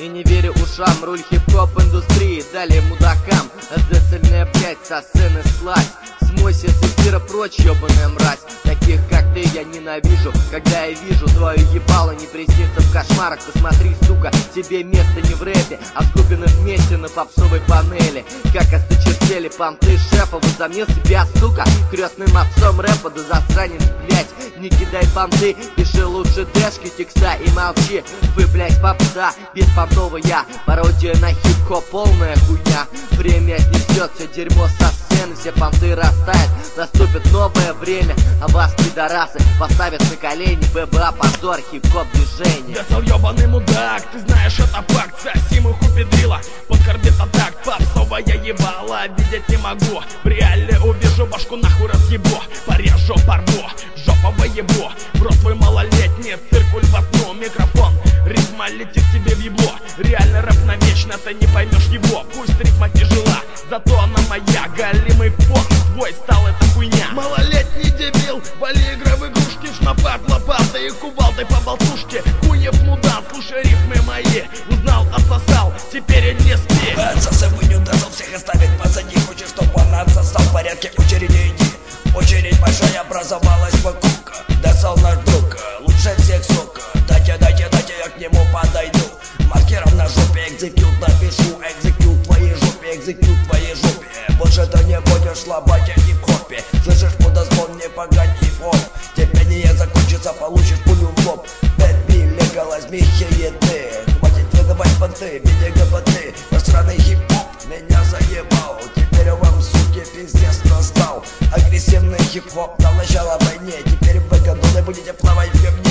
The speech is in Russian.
И не верю ушам, руль хип-хоп индустрии. Далее мудакам, децельная блять, со сцены слазь. Смойся с эфира прочь, ёбаная мразь. Таких как ты я ненавижу, когда я вижу твое ебало не приснится в кошмарах. Посмотри, сука, тебе место не в рэпе, а скуплены вместе на попсовой панели. Как осточертели понты шефа, возомнил себя, сука, крестным отцом рэпа. Да засранец, блять, не кидай понты, пиши лучше дэшки, текста и молчи. Вы, блять, попса, без понтового я, пародия на хип-хоп, полная хуйня. Время снесет все дерьмо со сцены, все понты растают, наступит новое время, а вас, пидорасы, поставят на колени. ББА, позор, хип-хоп движение. Децл ёбаный мудак, ты знаешь, это факт. Сосим их упедрила, под корбет атак. Попсовая ебала, видеть не могу. В реале увижу, башку нахуй разъебу. Порежу, порву, жопово ебу. В рот твой малолетний, циркуль в окно, микрофон. Ритма летит тебе в ебло. Реально рэп навечно, ты не поймешь его. Пусть ритма тяжела, зато она моя. Галимый фон, твой стал эта хуйня. Малолетний дебил, вали игры в игрушки. Шнапад, лопатой и кувалдой по болтушке. Хуев мудан, слушай рифмы мои. Узнал, отсосал, теперь не спи. Отсосай выню, децл всех оставит позади. Хочешь, чтоб он отсосал, в порядке очереди иди. Очередь большая образовалась вокруг. Децл наш друг, лучше всех, сука. Дайте, я к нему подойду. Маркером на жопе экзекют напишу. Экзекют твоей жопе, экзекют твоей жопе. Больше ты не будешь слабать о хип-хопе. Слышишь, мудозвон, не погань хип-хоп. Терпение закончится, получишь пулю в лоб. Бэтби, легалайз, михееты. Хватит выдавать понты, виде ГБТ. Посраный хип-хоп меня заебал. Теперь вам, суки, пиздец настал. Агрессивный хип-хоп дал начало войне. Теперь вы, гондоны, будете плавать в говне.